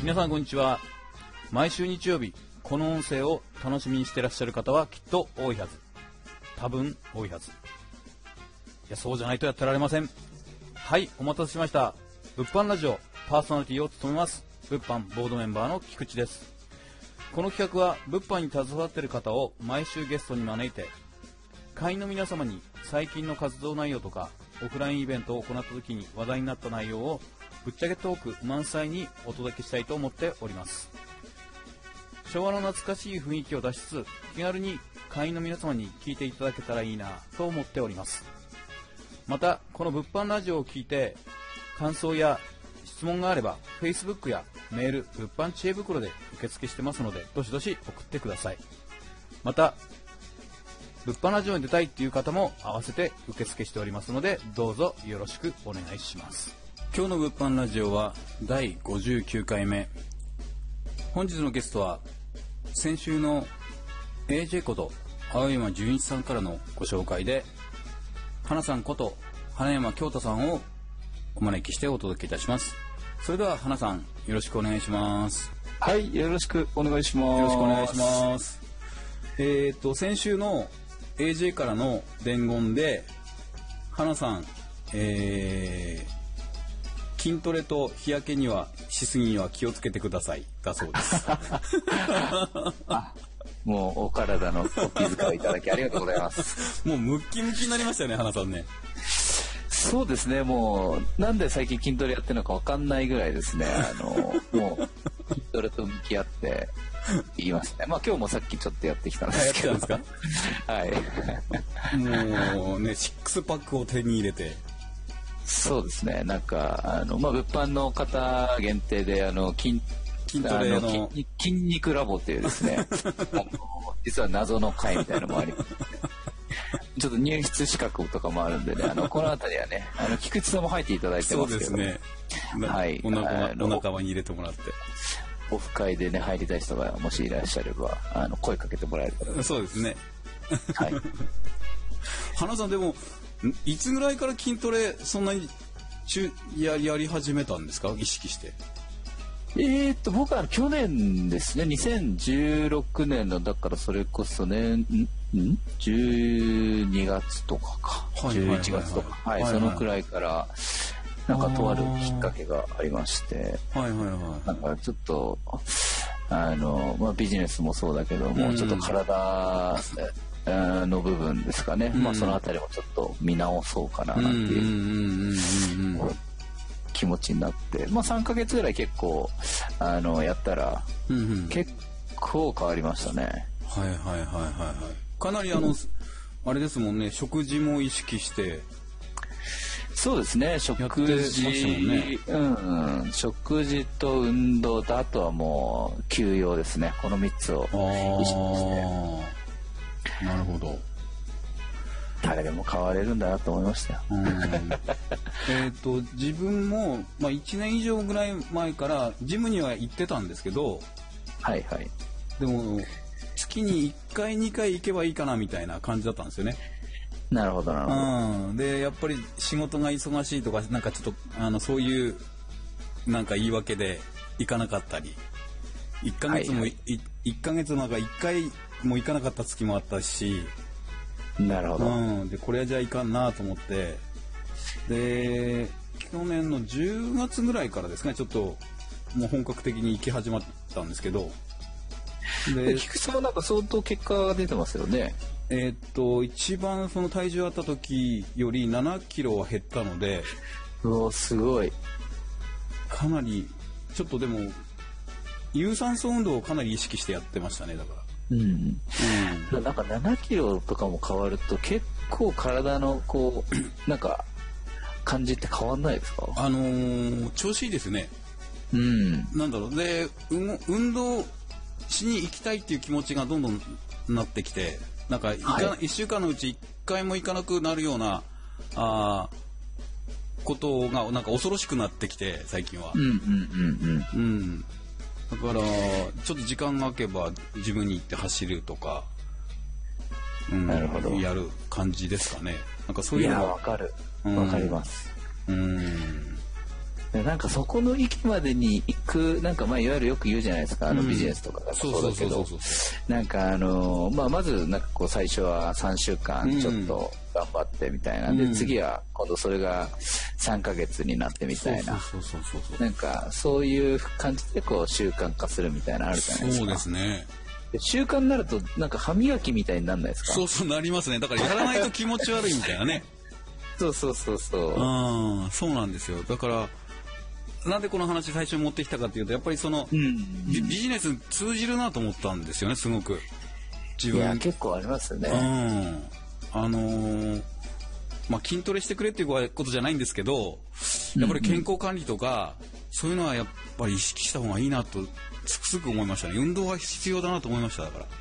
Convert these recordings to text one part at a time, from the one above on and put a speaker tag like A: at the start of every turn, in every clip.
A: 皆さんこんにちは。毎週日曜日この音声を楽しみにしてらっしゃる方はきっと多いはず。多分多いはず。いや、そうじゃないとやってられません。はい、お待たせしました。物販ラジオパーソナリティを務めます物販ボードメンバーの菊池です。この企画は物販に携わっている方を毎週ゲストに招いて、会員の皆様に最近の活動内容とかオフラインイベントを行った時に話題になった内容をぶっちゃけトーク満載にお届けしたいと思っております。昭和の懐かしい雰囲気を出しつつ、気軽に会員の皆様に聞いていただけたらいいなと思っております。またこの物販ラジオを聞いて感想や質問があれば Facebook やメール、物販知恵袋で受付してますので、どしどし送ってください。また物販ラジオに出たいっていう方も合わせて受付しておりますので、どうぞよろしくお願いします。今日の物販ラジオは第59回目。本日のゲストは先週の AJ こと青山純一さんからのご紹介で、花さんこと花山京太さんをお招きしてお届けいたします。それでは花さん、よろしくお願いします。
B: はい、よろしくお願いします。
A: よろしくお願いします。先週の AJ からの伝言で、花さん、筋トレと日焼けにはしすぎには気をつけてくださいだそうです
B: もうお体のお気遣いいただきありがとうございます
A: もうムッキムキになりましたよね、花さんね。
B: そうですね、もうなんで最近筋トレやってるのか分かんないぐらいですね。もう筋トレと向き合っていきますね。まあ今日もさっきちょっとやってきたんですけど。
A: やってたんですかはいもうね、シックスパックを手に入れて。
B: そうですね、なんか物販の方限定で筋
A: トレの
B: 筋肉ラボっていうですね実は謎の会みたいなのもありますちょっと入室資格とかもあるんでね、この辺りはね菊池さんも入っていただいてますけど。
A: そうですね、はい、お仲間に入れてもらって、
B: オフ会でね入りたい人がもしいらっしゃれば声かけてもらえれば。
A: そうですね
B: はい
A: 花さん、でもいつぐらいから筋トレそんなにやり始めたんですか、意識して。
B: 僕は去年ですね、2016年のだからそれこそね12月とかか、11月とか、はい、そのくらいからなんかとあるきっかけがありまして、なんかちょっとビジネスもそうだけども、ちょっと体の部分ですかね、そのあたりもちょっと見直そうかななんていう気持ちになって、3ヶ月ぐらい結構やったら結構変わりましたね。
A: かなりあれですもんね、食事も意識して。
B: そうですね、食事と運動と、あとはもう休養ですね、この3つを意識して。
A: なるほど。
B: 誰でも変われるんだなと思いましたよ
A: 自分も、1年以上ぐらい前からジムには行ってたんですけど、
B: はいはい、
A: でも月に1回2回行けばいいかなみたいな感じだったんですよね。
B: なるほどなるほど。
A: でやっぱり仕事が忙しいとか、なんかちょっとそういうなんか言い訳で行かなかったり、1ヶ月も、1ヶ月なんか1回も行かなかった月もあったし。
B: なるほど。
A: でこれはじゃあいかんなと思って、で去年の10月ぐらいからですね、ちょっともう本格的に行き始まったんですけど、
B: で菊池さんはなんか相当結果が出てますよね。
A: 一番その体重あった時より7キロは減ったので、
B: すごい。
A: かなりちょっとでも有酸素運動をかなり意識してやってましたね。だから
B: なんか7キロとかも変わると結構体のこうなんか感じって変わんないですか？
A: 調子いいですね。なんだろう、で運動しに行きたいっていう気持ちがどんどんなってきて、なんか1週間のうち1回も行かなくなるようなことがなんか恐ろしくなってきて、最近は。だからちょっと時間が空けば自分に行って走るとか、
B: なるほど、
A: やる感じですかね。なんかそういうのが。
B: わかります。 なんかそこの域までに行く、なんかまあいわゆるよく言うじゃないですか、ビジネスとかがそうだけど、なんかまあまずなんかこう最初は3週間ちょっと頑張ってみたいな、で次は今度それが3ヶ月になってみたいな、なんかそういう感じでこう習慣化するみたいなのあるじゃないですか。
A: そうですね。
B: 習慣になるとなんか歯磨きみたいにならないですか？
A: そうなりますね。だからやらないと気持ち悪いみたいなね。
B: そう
A: そうなんですよ。だからなんでこの話最初に持ってきたかというと、やっぱりその、ビジネス通じるなと思ったんですよね、すごく。
B: 自分。いや、結構ありますね。
A: まあ、筋トレしてくれっていうことじゃないんですけど、やっぱり健康管理とか、そういうのはやっぱり意識した方がいいなとつくづく思いましたね。運動は必要だなと思いました。だから。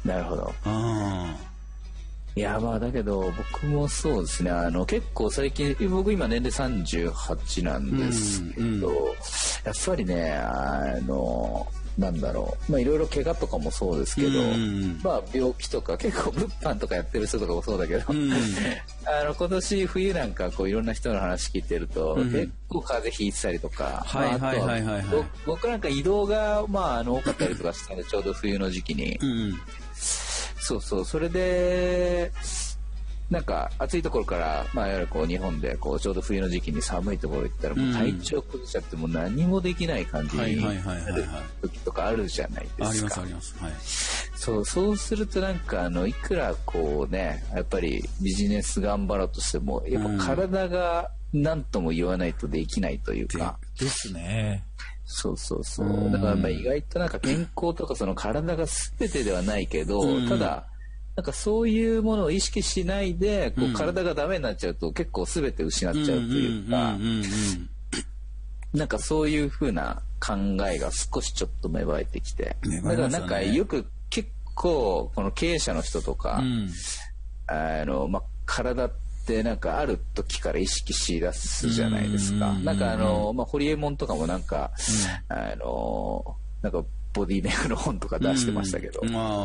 B: なるほど。いやまあだけど僕もそうですね、結構最近、僕今年齢38なんですけど、やっぱりねなんだろう、まあいろいろ怪我とかもそうですけど、まあ病気とか結構物販とかやってる人とかもそうだけど、今年冬なんかこういろんな人の話聞いてると、結構風邪ひいてたりとか、僕なんか移動がまあ多かったりとかしたので、ちょうど冬の時期に。それでなんか暑いところから、まあ、いわゆるこう日本でこうちょうど冬の時期に寒いところ行ったらもう体調崩しちゃってもう何もできない感じになる時とかあるじゃないですか。
A: あります。はい。
B: そうするとなんかいくらこうね、やっぱりビジネス頑張ろうとしてもやっぱ体が何とも言わないとできないというか。
A: ですね。
B: だからまあ意外となんか健康とかその体が全てではないけど、ただなんかそういうものを意識しないでこう体がダメになっちゃうと結構全て失っちゃうというか、なんかそういう風な考えが少しちょっと芽生えてきて、だからなんかよく結構この経営者の人とか、まあ体ってなんかある時から意識しだすじゃないですか。なんかまあホリエモンとかもなんかなんかボディメイクの本とか出してましたけど、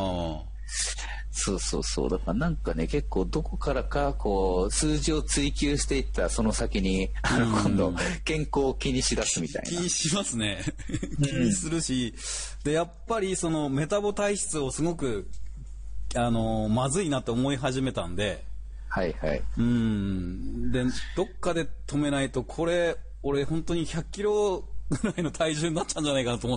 B: だからなんかね、結構どこからかこう数字を追求していったその先に今度健康を気にしだすみたいな。
A: 気にしますね。気にするし、でやっぱりそのメタボ体質をすごくまずいなと思い始めたんで。でどっかで止めないとこれ俺本当に100キロぐらいの体重になっちゃうんじゃないかなと思って。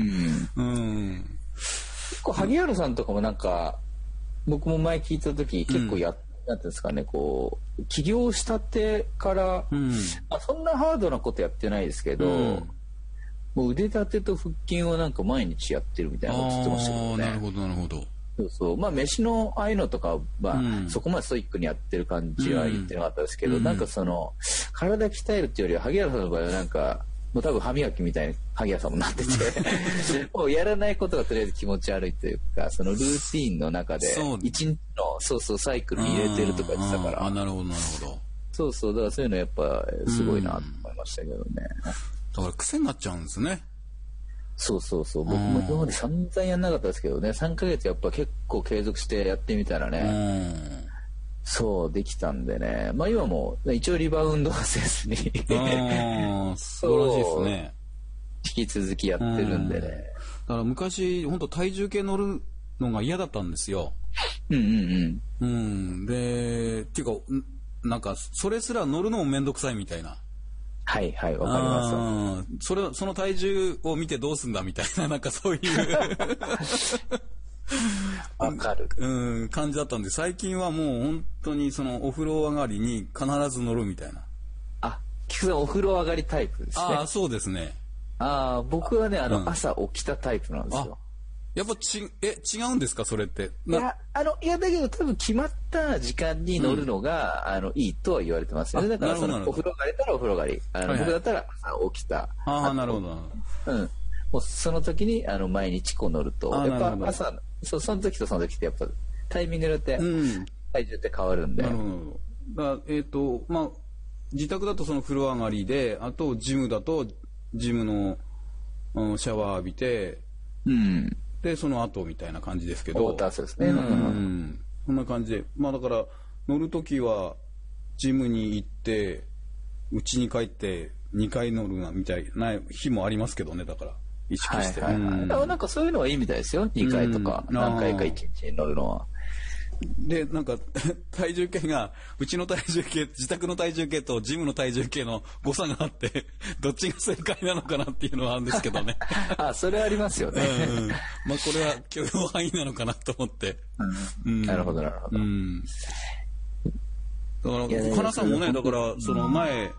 B: 結構萩原さんとかもなんか僕も前聞いた時結構なんていうんですかね、こう起業したてから、そんなハードなことやってないですけど、もう腕立てと腹筋をなんか毎日やってるみたいなこと言ってましたけどね。
A: なるほど。
B: まあ飯のああいうのとかは、そこまでストイックにやってる感じは言ってなかったですけど、なんかその体鍛えるっていうよりは萩原さんの場合はなんかもう多分歯磨きみたいに萩原さんもなっててもうやらないことがとりあえず気持ち悪いというか、そのルーティーンの中で一日のサイクルに入れてるとか言ってたから。
A: なるほど。
B: だからそういうのやっぱすごいなと思いましたけどね。
A: だから癖になっちゃうんですね。
B: 僕も今まで散々やんなかったですけどね、3ヶ月やっぱ結構継続してやってみたらね、できたんでね、まあ今も一応リバウンドはせずに素晴
A: らしいですね。
B: 引き続きやってるんでね。
A: だから昔本当体重計乗るのが嫌だったんですよ。でっていうかなんかそれすら乗るのもめんどくさいみたいな。
B: わかりま
A: す。その体重を見てどうすんだみたいな、なんかそういう
B: わかる。
A: 感じだったんで、最近はもう本当にそのお風呂上がりに必ず乗るみたいな。
B: 菊さんお風呂上がりタイプですね。
A: そうですね。
B: 僕はね朝起きたタイプなんですよ。
A: やっぱ違うんですかそれって。
B: いやだけど多分決まった時間に乗るのが、いいとは言われてますよね。だからお風呂上がりたらお風呂上がり、僕だったら朝起きた。
A: なるほど。
B: もうその時に毎日こう乗るとやっぱ朝その時とその時ってやっぱタイミングによって体重って変わるんで。
A: なるほど。まあ自宅だとその風呂上がりで、あとジムだとジムのシャワー浴びて。でその後みたいな感じですけど、
B: そうですね。
A: そんな感じで、まあだから乗るときはジムに行って家に帰って2回乗るなみたいな日もありますけどね、だから意識して。
B: なんかそういうのはいいみたいですよ。2回とか何回か1日に乗るのは。
A: で、なんか、体重計が、うちの体重計、自宅の体重計とジムの体重計の誤差があって、どっちが正解なのかなっていうのはあるんですけどね。
B: それはありますよね。
A: まあこれは許容範囲なのかなと思って。
B: なるほど、なるほど。
A: だから、かなさんもね、だから、その前、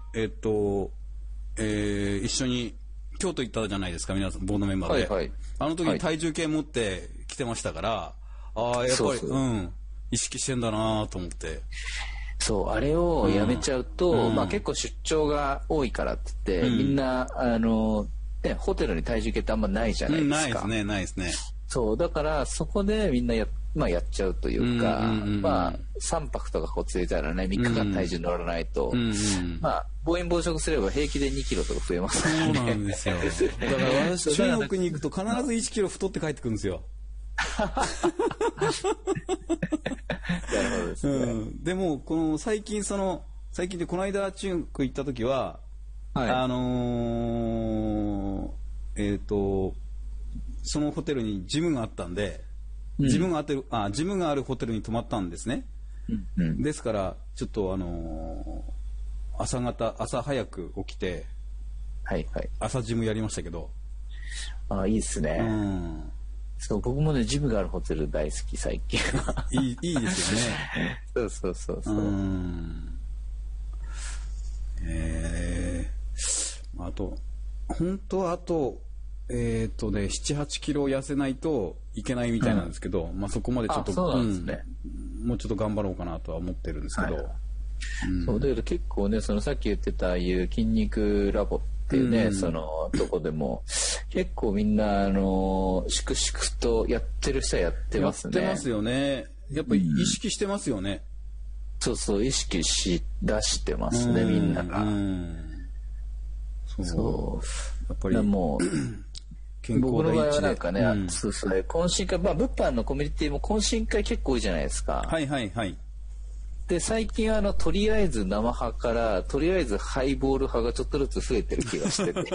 A: 一緒に京都行ったじゃないですか、皆さん、ボードメンバーで。あの時に体重計持って来てましたから、やっぱり、意識してんだなと思って。
B: そう、あれをやめちゃうと、結構出張が多いからって言って、みんな、ホテルに体重計ってあんまないじゃないですか。
A: ないですね、ないですね。
B: そう、だからそこでみんなやっちゃうというか、3泊とかこう連れたらね、3日間体重乗らないと、暴飲暴食すれば平気で2キロとか増えますからね。
A: そうなんですよ。だから私、中国に行くと必ず1キロ太って帰ってくるんですよ。
B: なるほどですね。
A: でも最近でこの間中国行った時は、そのホテルにジムがあったんで、ジムがあるホテルに泊まったんですね。ですからちょっと朝早く起きて、朝ジムやりましたけど。
B: いいですね。そう、僕もね、ジムがあるホテル大好き、最近は。
A: いいですよね。
B: そう。
A: あと、本当は7、8キロ痩せないといけないみたいなんですけど、そこまでちょっと、もうちょっと頑張ろうかなとは思ってるんですけど。
B: そう、だけど結構ね、さっき言ってた、いう筋肉ラボっていうね、とこでも、結構みんな、粛々とやってる人はやってますね。
A: やってますよね。やっぱり意識してますよね。
B: そう、意識し出してますね、みんなが。そう。
A: やっぱり。
B: もう、僕の場合はなんかね、懇親会、物販のコミュニティも懇親会結構多いじゃないですか。で、最近はとりあえず生派から、とりあえずハイボール派がちょっとずつ増えてる気がしてて。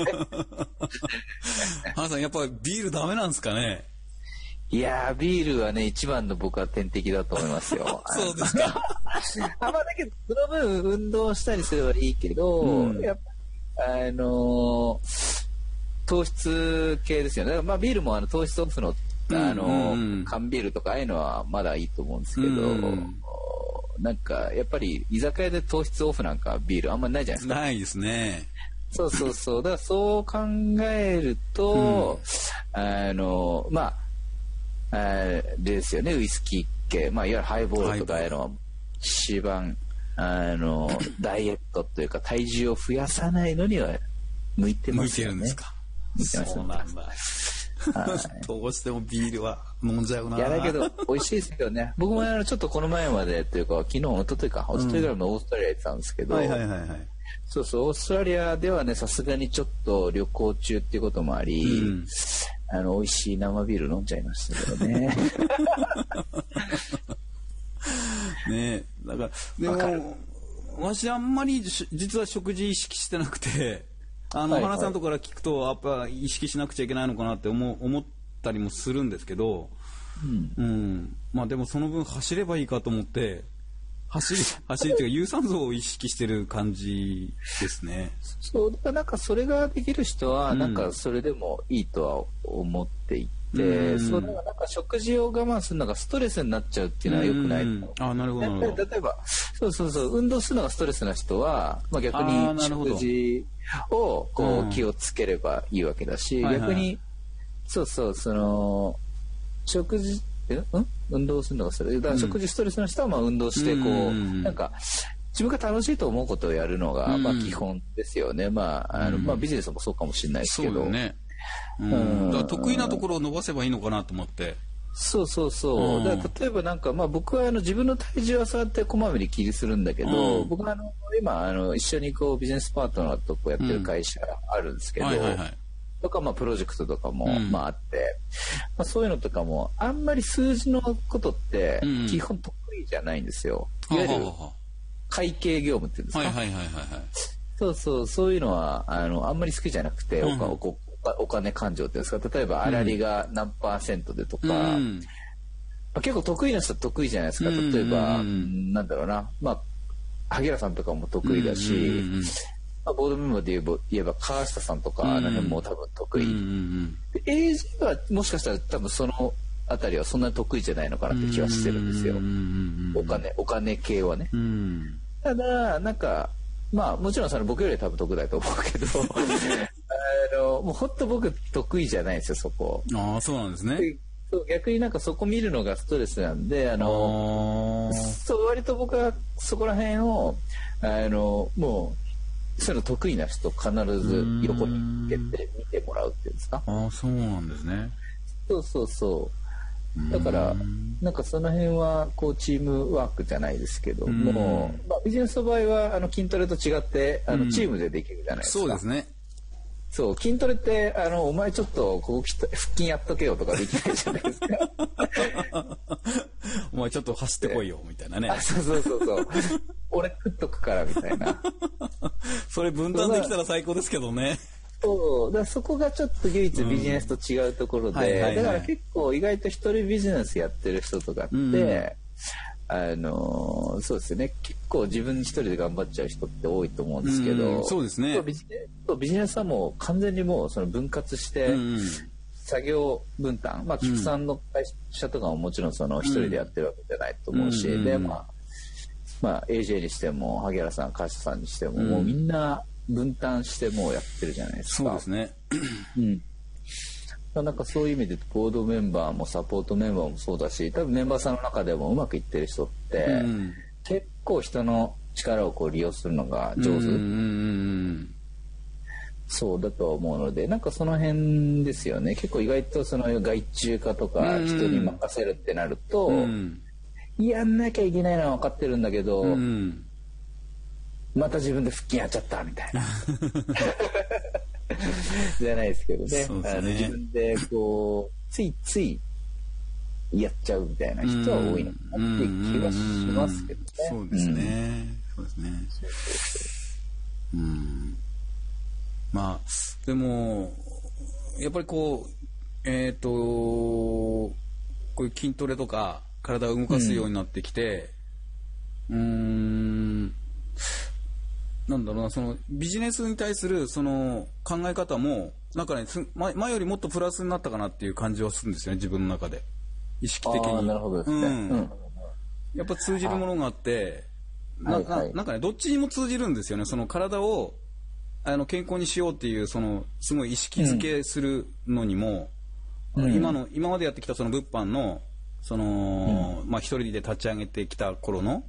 A: 花さん、やっぱりビールダメなんですかね？
B: いやー、ビールはね、一番の僕は天敵だと思いますよ。
A: そうですか。
B: だけど、その分運動したりすればいいけど、やっぱ糖質系ですよね。だからビールも糖質オフの、缶ビールとかああいうのはまだいいと思うんですけど、なんかやっぱり居酒屋で糖質オフなんかビールあんまりないじゃないですか。
A: ないですね。
B: そう。だからそう考えると、ですよね、ウイスキー系、いわゆるハイボールとかああいうのは一番ダイエットというか体重を増やさないのには向いてますよね。
A: 向いてるんですか。そうなんだ。どうしてもビールは飲んじゃうな。
B: いやだけど美味しいですよね。僕もちょっとこの前までというか昨日一昨日ぐらいのオーストラリア行ってたんですけど、そうオーストラリアではね、さすがにちょっと旅行中っていうこともあり、美味しい生ビール飲んじゃいましたけどね。
A: ね、だからでも私あんまり実は食事意識してなくて、花さんとから聞くとやっぱ意識しなくちゃいけないのかなって思ったりもするんですけど、でもその分走ればいいかと思って走りっていうか有酸素を意識してる感じですね。
B: そうだからなんかそれができる人はなんかそれでもいいとは思っていて、それはなんか食事を我慢するのがストレスになっちゃうっていうのは良くないと。
A: なるほど。
B: 例えば運動するのがストレスな人は、逆に食事を気をつければいいわけだし、逆に食事運動するのがそれだから食事ストレスの人は運動してなんか自分が楽しいと思うことをやるのが基本ですよね。ビジネスもそうかもしれないですけど、
A: だから得意なところを伸ばせばいいのかなと思って。
B: そうだから例えばなんか僕は自分の体重はそうやってこまめに気にするんだけど、僕は今一緒にビジネスパートナーとやってる会社があるんですけど、とかプロジェクトとかもあって、そういうのとかもあんまり数字のことって基本得意じゃないんですよ。いわゆる会計業務っていうんですか。 そうそう、そういうのはあんまり好きじゃなくて、お金勘定っていうんですか、例えば粗利が何%でとか、結構得意な人は得意じゃないですか。例えば、なんだろうな、萩原さんとかも得意だし、ボードメンバーで言えば川下さんとかあの辺も多分得意。AJ はもしかしたら多分そのあたりはそんなに得意じゃないのかなって気はしてるんですよ。お金系はね。ただなんかもちろんその僕よりは多分得だと思うけどもう本当僕得意じゃないんですよ、そこ。
A: ああ、そうなんですね。
B: 逆になんかそこ見るのがストレスなんで、割と僕はそこら辺をもうそういうの得意な人必ず横に向けて見てもらうっていうんですか。
A: ああ、そうなんですね。
B: そう。だからなんかその辺はこうチームワークじゃないですけども、ビジネスの場合は筋トレと違ってチームでできるじゃないですか。
A: そうですね。
B: そう、筋トレってお前ちょっとここ腹筋やっとけよとかできないじゃないですか。
A: お前ちょっと走ってこいよみたいなね。
B: そう俺食っとくからみたいな。
A: それ分担できたら最高ですけどね。
B: そうだからそこがちょっと唯一ビジネスと違うところで、だから結構意外と一人ビジネスやってる人とかって、そうですね、結構自分一人で頑張っちゃう人って多いと思うんですけど、
A: そうですね。
B: ビジネスはもう完全にもうその分割して、作業分担、菊さんの会社とかももちろんその一人でやってるわけじゃないと思うし、でAJ にしても萩原さん、川下さんにしても、もうみんな分担してもうやってるじゃないですか。
A: そうですね。
B: なんかそういう意味でボードメンバーもサポートメンバーもそうだし、多分メンバーさんの中でもうまくいってる人って、結構人の力をこう利用するのが上手。そうだと思うので、なんかその辺ですよね。結構意外とその外注化とか人に任せるってなると、やんなきゃいけないのは分かってるんだけど、また自分で腹筋やっちゃったみたいな。じゃないですけどね。自分でこうついついやっちゃうみたいな人は多いのかなっていう気がしますけどね。
A: そうですね。でもやっぱりこうこういう筋トレとか体を動かすようになってきて、なんだろうな、そのビジネスに対するその考え方もなんかね、前よりもっとプラスになったかなっていう感じはするんですよね、自分の中で意識的に。
B: なるほどですね。
A: やっぱ通じるものがあって、なんかね、どっちにも通じるんですよね。その体を健康にしようっていうそのすごい意識づけするのにも、今までやってきたその物販のその一人で立ち上げてきた頃の、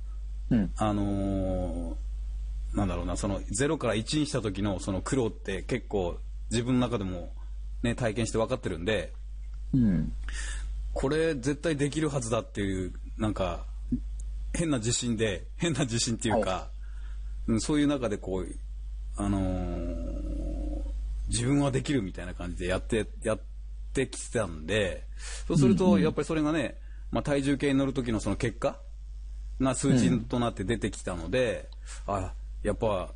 A: なんだろうな、その0から1にした時のその苦労って結構自分の中でもね体験して分かってるんで、これ絶対できるはずだっていうなんか変な自信っていうか、そういう中でこう自分はできるみたいな感じでやってきてたんで、そうするとやっぱりそれがね、体重計に乗る時のその結果が数字となって出てきたので、やっぱ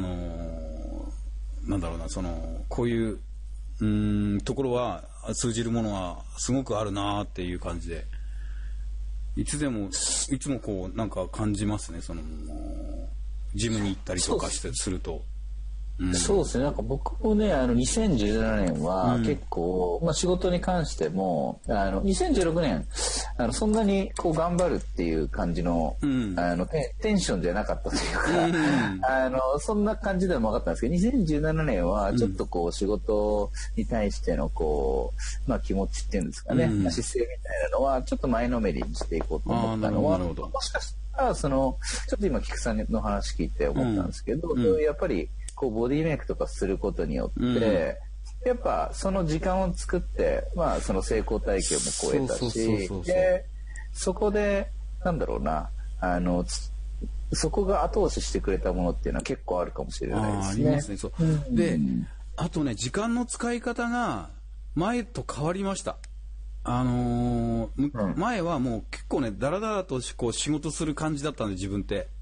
A: なんだろうな、そのこういうところは通じるものはすごくあるなっていう感じで、いつもこうなんか感じますね。そのジムに行ったりとかすると。
B: そうですね。なんか僕もね、2017年は結構、仕事に関しても、2016年、そんなにこう頑張るっていう感じの、テンションじゃなかったというか、そんな感じではなかったんですけど、2017年はちょっとこう仕事に対してのこう、気持ちっていうんですかね、姿勢みたいなのはちょっと前のめりにしていこうと思ったのは、もしかしたらちょっと今菊さんの話聞いて思ったんですけど、やっぱりこうボディメイクとかすることによって、やっぱその時間を作って、その成功体験も超えたし、でそこでなんだろうな、そこが後押ししてくれたものっていうのは結構あるかもしれないですね。
A: ありますね。で、あとね、時間の使い方が前と変わりました。前はもう結構ね、だらだらとこう仕事する感じだったんで、自分って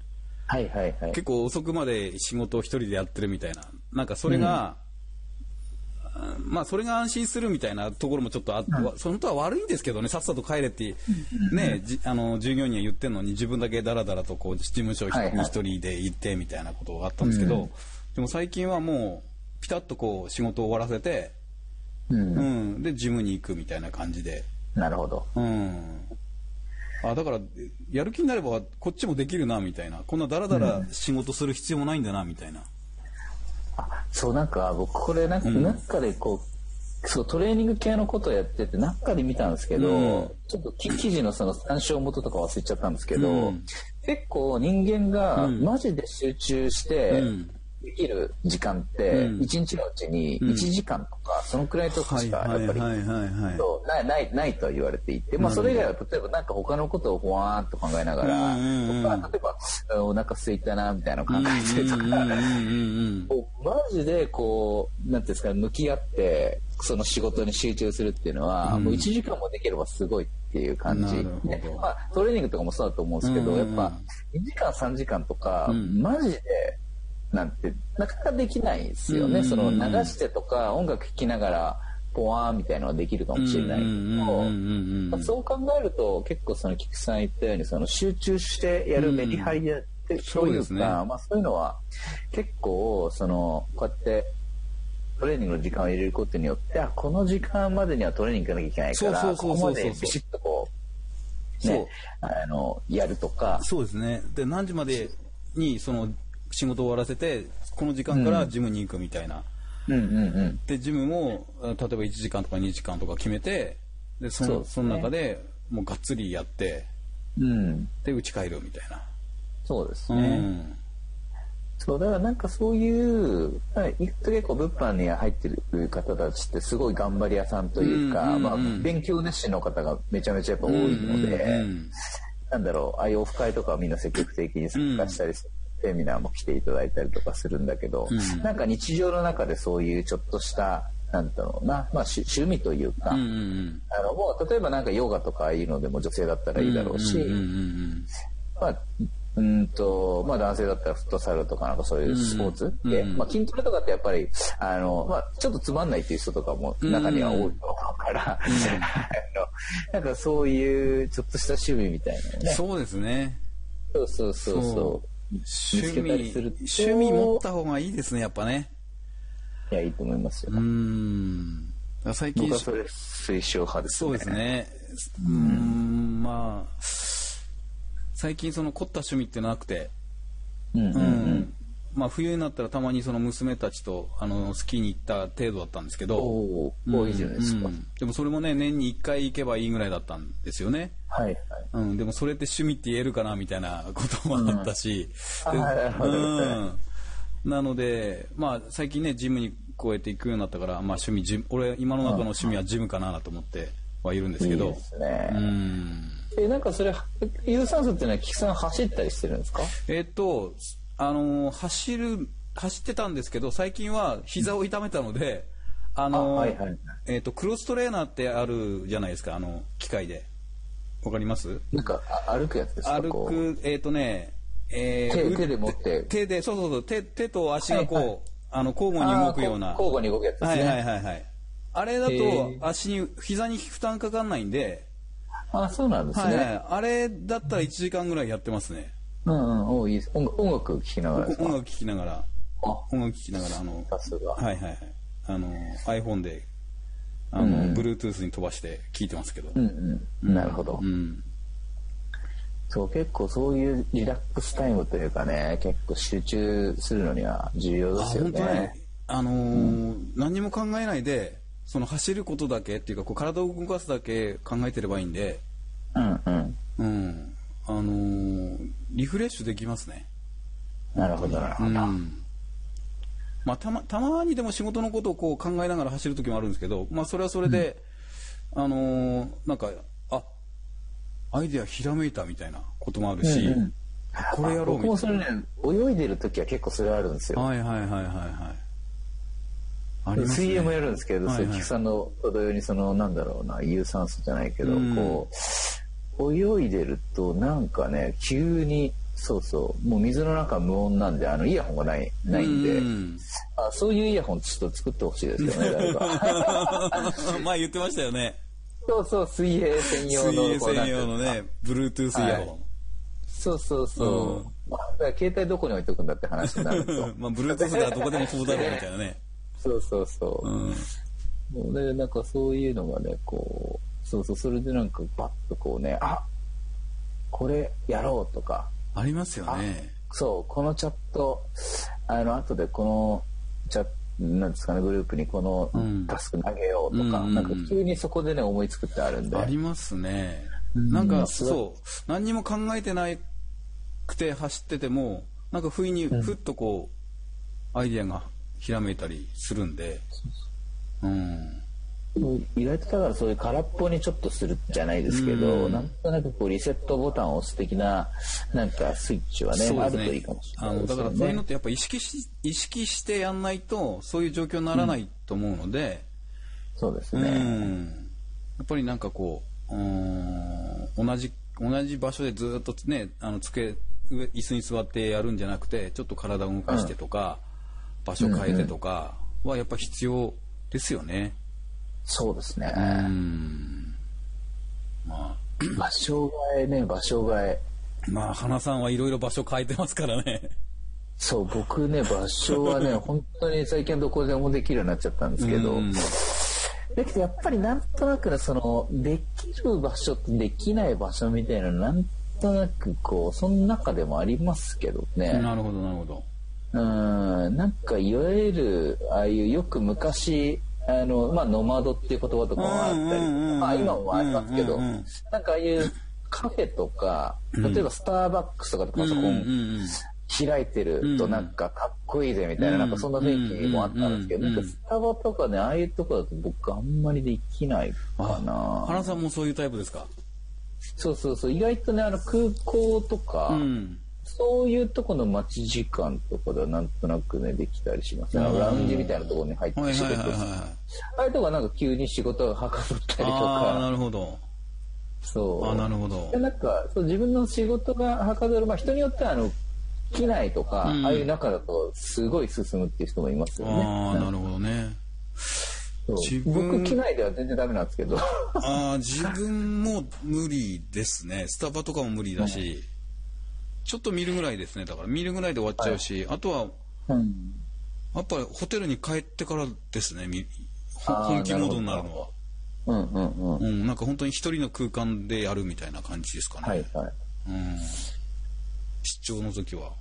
B: はいはいはい。
A: 結構遅くまで仕事を一人でやってるみたいな。なんかそれが、まあそれが安心するみたいなところもちょっと本当は悪いんですけどね、さっさと帰れってね、従業員には言ってんのに自分だけダラダラとこう事務所に一人で行ってみたいなことがあったんですけど、でも最近はもうピタッとこう仕事を終わらせて、でジムに行くみたいな感じで。
B: なるほど。
A: だからやる気になればこっちもできるなみたいな、こんなダラダラ仕事する必要もないんだなみたいな。
B: そうなんか僕これなんかでこう、そうトレーニング系のことをやっててなんかで見たんですけど、ちょっと記事のその参照元とか忘れちゃったんですけど、結構人間がマジで集中してできる時間って1日のうちに1時間とかそのくらいとかしかやっぱりないと言われていて、まあそれ以外は例えばなんか他のことをほわーんと考えながら、例えばお腹空いたなみたいなのを考えてとか、マジでこうなんていうんですか、向き合ってその仕事に集中するっていうのはもう1時間もできればすごいっていう感じ。まあトレーニングとかもそうだと思うんですけど、やっぱ2時間3時間とかマジでなんてなかなかできないですよね。その流してとか音楽聴きながらポワーンみたいなのはできるかもしれないけど、そう考えると結構その菊さん言ったようにその集中してやるメリハリでそういうか、まあそういうのは結構そのこうやってトレーニングの時間を入れることによって、この時間までにはトレーニング行かなきゃいけないからここまでビシッとこうねやるとか。
A: そうですね。で何時までにその仕事を終わらせてこの時間からジムに行くみたいな、でジムも例えば1時間とか2時間とか決めて、でその中でもうがっつりやって、で家帰るみたいな。
B: そうですね、そうだからなんかそういう結構物販に入ってる方たちってすごい頑張り屋さんというか、勉強熱心の方がめちゃめちゃやっぱ多いので、なんだろう、ああいうオフ会とかはみんな積極的に参加したりする、セミナーも来ていただいたりとかするんだけど、なんか日常の中でそういうちょっとしたなんだろうな、まあ、趣味というか、もう例えばなんかヨガとかいうのでも女性だったらいいだろうし、まあまあ男性だったらフットサルとかなんかそういうスポーツで、まあ筋トレとかってやっぱりまあちょっとつまんないっていう人とかも中には多いと思うから、なんかそういうちょっとした趣味みたいなね。
A: そうですね。
B: そう
A: 趣味持った方がいいですね、やっぱね。
B: いや、いいと思いますよ。
A: 最近
B: 僕はそれ推奨派ですね。
A: そうですね。まあ最近その凝った趣味ってなくて、まあ冬になったらたまにその娘たちとスキーに行った程度だったんですけど、
B: いいじゃないですか。
A: でもそれもね、年に1回行けばいいぐらいだったんですよね。でもそれって趣味って言えるかなみたいなこともあったし、なのでまあ最近ねジムにこうやって行くようになったから、まあ俺今の中の趣味はジムかなと思ってはいるんですけど。いいです
B: ね。なんかそれ有酸素っていうのは菊さん走ったりしてるんですか？
A: 走ってたんですけど、最近は膝を痛めたので、クロストレーナーってあるじゃないですか、機械で。わかります？
B: なんか歩くやつですか？
A: 歩く、手
B: で持って。
A: 手と足がこう、交互に動くような。
B: 交互に動くやつです
A: ね。あれだと膝に負担かかんないんで。
B: そうなんですね。
A: あれだったら1時間ぐらいやってますね。
B: いいです。音楽聴きながらですか？
A: 音楽聴きながら、
B: さすが。
A: iPhone でBluetooth に飛ばして聴いてますけど。
B: なるほど。そう、結構そういうリラックスタイムというかね、結構集中するのには重要ですよね。
A: 何にも考えないでその走ることだけっていうか、こう体を動かすだけ考えてればいいんで、リフレッシュできますね。
B: なるほどなるほど。
A: まあたまにでも仕事のことをこう考えながら走る時もあるんですけど、まあそれはそれで、なんかアイデアひらめいたみたいなこともあるし、これやろうみたいな。
B: 僕もそれね、泳いでる時は結構それあるんですよ。水泳もやるんですけど、菊さんの同様になんだろうな、有酸素じゃないけど、こう泳いでるとなんかね、急にそうそう、もう水の中無音なんでイヤホンがないんで、そういうイヤホンちょっと作ってほしいですよね、誰か。
A: 前言ってましたよね。
B: そうそう、水泳専用の
A: ね、Bluetooth イヤホン。はい、
B: そうそうそう。だから携帯どこに置いとくんだって話になると。
A: まあ Bluetooth ならどこでもこうだろうみたいなね。
B: そうそうそう。でなんかそういうのがね、こう、そうそう、それでなんかバッとこうね、これやろうとか。
A: ありますよね。
B: そう、このチャット、後でこのチャット、なんですかね、グループにこのタスク投げようとか、なんか急にそこでね、思いつくってあるんで。
A: ありますね。なんか、そう、何にも考えてなくて走ってても、なんか不意にふっとこう、アイディアがひらめいたりするんで、
B: 意外とだからそういう空っぽにちょっとするじゃないですけど、なんとなくこうリセットボタンを押す的ななんかスイッチはね、あるといいかもしれないですね。
A: だからそういうのってやっぱ意識してやんないとそういう状況にならないと思うので、
B: そうですね。
A: やっぱりなんかこう、同じ場所でずっとね、椅子に座ってやるんじゃなくて、ちょっと体を動かしてとか、場所変えてとかはやっぱ必要ですよね。
B: そうですね。
A: まあ、
B: 場所替えね、場所替え。
A: まあ、花さんはいろいろ場所変えてますからね。
B: そう、僕ね、場所はね、本当に最近どこでもできるようになっちゃったんですけど、だけどやっぱりなんとなくね、できる場所とできない場所みたいな、なんとなくこう、その中でもありますけどね。
A: なるほど、なるほど。
B: なんかいわゆる、ああいうよく昔、ノマドっていう言葉とかもあったり、今もありますけど、なんかああいうカフェとか、例えばスターバックスとかでパソコン開いてるとなんかかっこいいぜみたいな、なんかそんな雰囲気もあったんですけど、なんかスタバとかね、ああいうとこだと僕あんまりできないかな。
A: 花さんもそういうタイプですか？
B: そうそうそう、意外とね、空港とか、そういうとこの待ち時間とかではなんとなくね、できたりしますね。ラウンジみたいなところに入って仕事する。ああいうとこはなんか急に仕事がはかどったりとか。
A: なるほど。
B: そう。
A: なるほど。
B: でなんかそう自分の仕事がはかどる、人によっては機内とか、ああいう中だとすごい進むっていう人もいますよね。
A: なるほどね。
B: 僕機内では全然ダメなんですけど。
A: 自分も無理ですね。スタバとかも無理だし。ちょっと見るぐらいですね。だから見るぐらいで終わっちゃうし、あとは、やっぱりホテルに帰ってからですね、本気モードになるのは。なんか本当に一人の空間でやるみたいな感じですかね。出張の時は。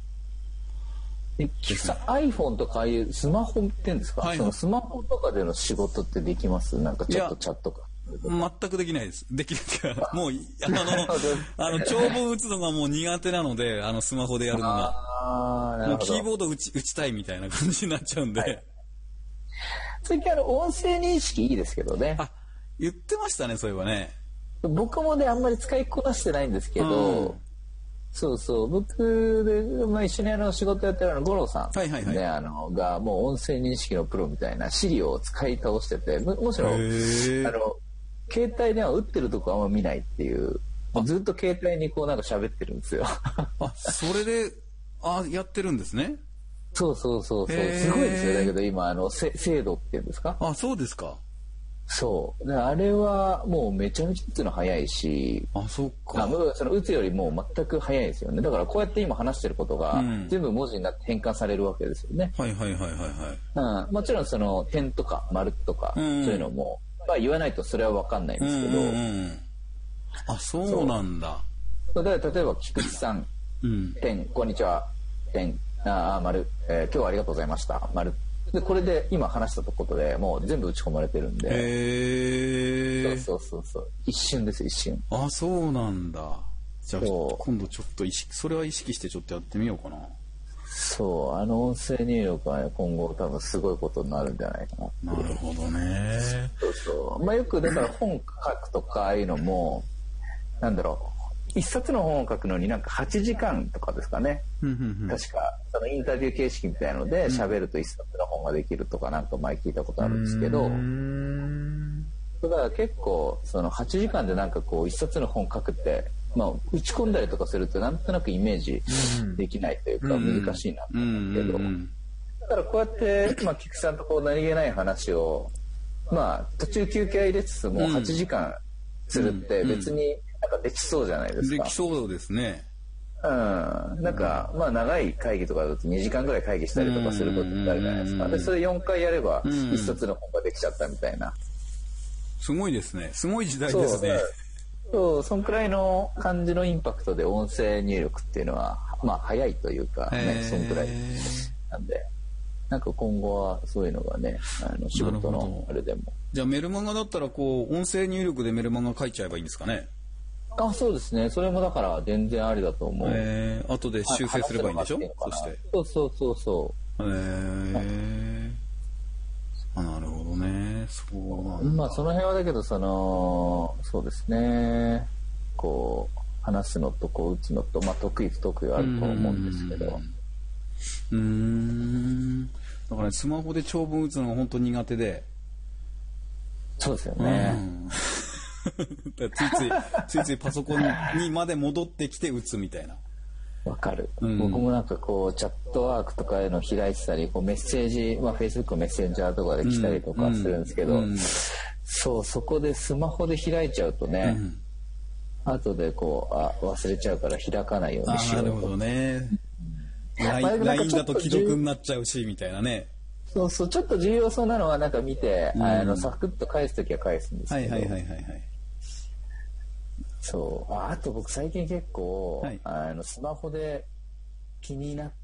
B: iPhone とかああいうスマホって言うんですか？そのスマホとかでの仕事ってできます？なんかちょっとチャットか。
A: 全くできないです。できないっていうか、もう、長文打つのがもう苦手なので、スマホでやるのが。もうキーボード打ちたいみたいな感じになっちゃうんで。
B: 最近音声認識いいですけどね。
A: 言ってましたね、そういえばね。
B: 僕もね、あんまり使いこなしてないんですけど、そうそう、僕で、一緒に仕事やってる五郎さん、がもう音声認識のプロみたいな資料を使い倒してて、むしろ、携帯電話打ってるとこあんま見ないっていう、ずっと携帯にこうなんか喋ってるんですよ。
A: それで、やってるんですね。
B: そう。すごいですよ。だけど今、精度っていうんですか？
A: そうですか。
B: そう。あれはもうめちゃめちゃ打つの早いし、
A: そうか。
B: 打つよりも全く早いですよね。だからこうやって今話してることが全部文字になって変換されるわけですよね。もちろん点とか丸とか、そういうのも、言わないとそれは分かんないんですけど。
A: そうなんだ。
B: だから例えば菊池さん、点、こんにちは、点、丸、今日はありがとうございました、丸。でこれで今話したことでもう全部打ち込まれてるんで。そう。一瞬です、一瞬。
A: そうなんだ。じゃあ今度ちょっとそれは意識してちょっとやってみようかな。
B: そう、音声入力は、今後多分すごいことになるんじゃないかな。
A: なるほどね。
B: そう。よくだから本書くとかああいうのも、なんだろう、一冊の本を書くのになんか8時間とかですかね。確か、インタビュー形式みたいので喋ると一冊の本ができるとかなんか前聞いたことあるんですけど、だから結構8時間でなんかこう一冊の本書くって打ち込んだりとかするとなんとなくイメージできないというか難しいなと思うけど、だからこうやって、菊さんとこう何気ない話を、途中休憩入れつつも8時間するって別になんかできそうじゃないですか。
A: できそうですね。
B: なんか長い会議とかだと2時間ぐらい会議したりとかすることってあるじゃないですか。でそれ4回やれば一冊の本ができちゃったみたいな。
A: すごいですね。すごい時代ですね。
B: そんくらいの感じのインパクトで音声入力っていうのは早いというかね、そんくらいなんで、なんか今後はそういうのがね、仕事のあれでも。
A: じゃあメルマガだったらこう音声入力でメルマガ書いちゃえばいいんですかね。
B: そうですね。それもだから全然ありだと思う。
A: 後で修正すればいいんでしょ。そして
B: そう。
A: なるほどね。そうなんだ。
B: その辺はだけどそうですね。こう話すのとこう打つのと得意不得意はあると思うんですけど。
A: だから、ね、スマホで長文打つのが本当苦手で。
B: そうですよね。
A: ついついパソコンにまで戻ってきて打つみたいな。
B: わかる、僕もなんかこうチャットワークとかへの開いてたりこうメッセージ、Facebook メッセンジャーとかで来たりとかするんですけど、そこでスマホで開いちゃうとね、後でこう忘れちゃうから開かないようにしようと。
A: なるほどね。LINE だと既読になっちゃうしみたいなね。
B: そうちょっと重要そうなのはなんか見て、サクッと返すときは返すんですけど。あと僕最近結構、スマホで気になって、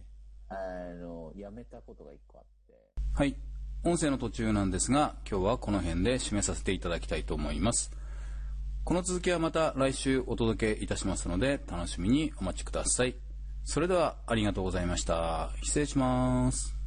B: やめたことが一個あって。
A: はい。音声の途中なんですが、今日はこの辺で締めさせていただきたいと思います。この続きはまた来週お届けいたしますので、楽しみにお待ちください。それではありがとうございました。失礼します。